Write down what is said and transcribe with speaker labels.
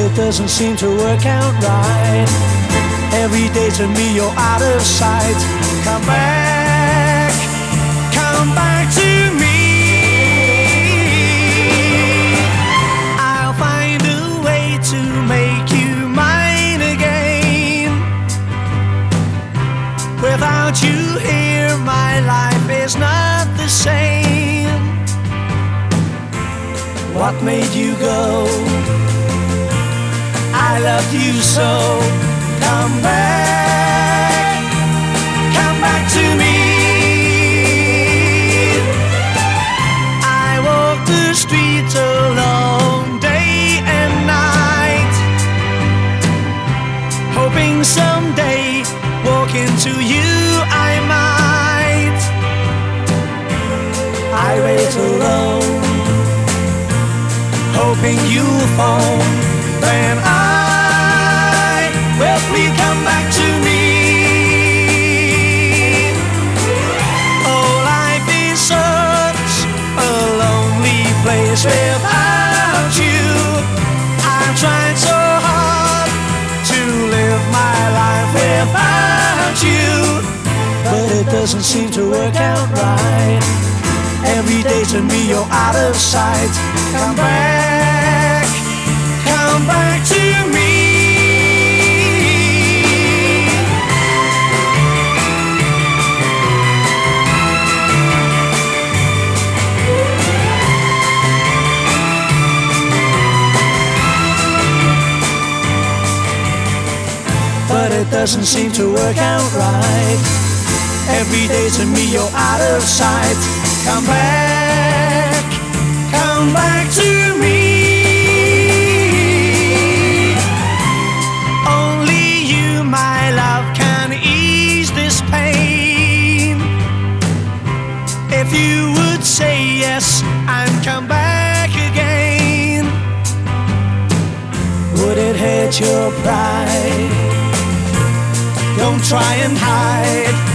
Speaker 1: it doesn't seem to work out right. Every day to me you're out of sight. Come back to me. I'll find a way to make you mine again. Without you here, my life is not the same. What made you go? I loved you so. Come back to me. I walk the streets alone day and night, hoping someday walk into you I might. I wait alone, hoping you'll phone. Then well, please come back to me. Oh, life is such a lonely place without you. I've tried so hard to live my life without you, but it doesn't seem to work out right. Every day to me you're out of sight. Come back to me. But it doesn't seem to work out right. Every day to me you're out of sight. Come back to me. Only you, my love, can ease this pain. If you would say yes and come back again, would it hurt your pride? Don't try and hide.